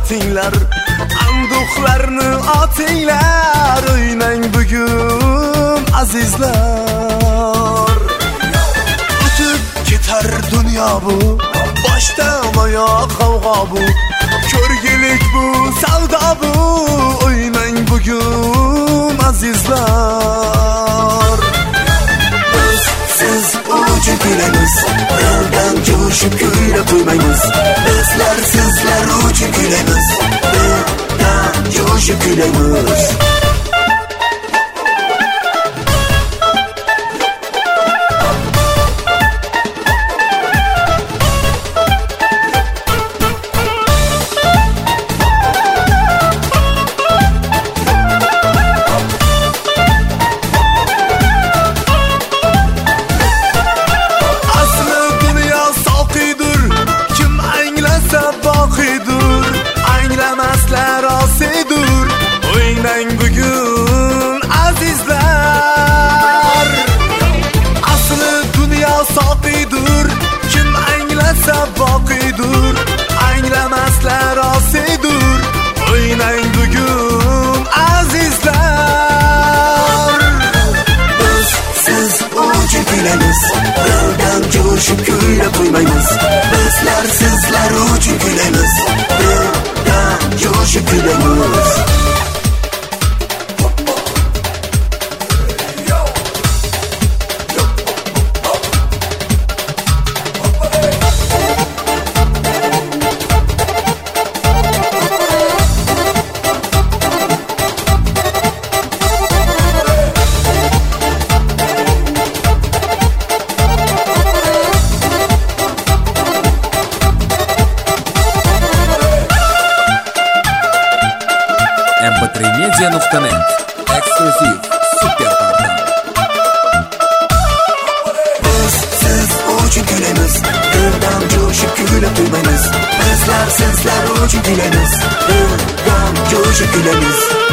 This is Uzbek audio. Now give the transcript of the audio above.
otinglar, anduhlarni otinglar, o'ynang bugun azizlar. O'tib ketar dunyo bu, boshdan oyoq qavg'o bu, ko'rgilik bu, savdo bu, o'ynang bugun azizlar. Biz siz uchun kuylaymiz, birdan jo'shib kuylab qo'ymaymiz. Bizlar sizlar uchun kuylaymiz, birdan jo'shib kuylaymiz. O'ynang bugun azizlar. Asli dunyo soqiydur, kim anglasa boqiydur, anglamaslar osiydur. O'ynang bugun azizlar. Biz siz uchun kuylaymiz, birdan jo'shib kuylab qo'ymaymiz. Bizlar sizlar uchun kuylaymiz, birdan jo'shib kuylaymiz. mp3media.net eksklyuziv super portal. Biz siz uchun kuylaymiz, birdan jo'shib kuylab qo'ymaymiz. Bizlar sizlar uchun kuylaymiz, birdan jo'shib kuylaymiz.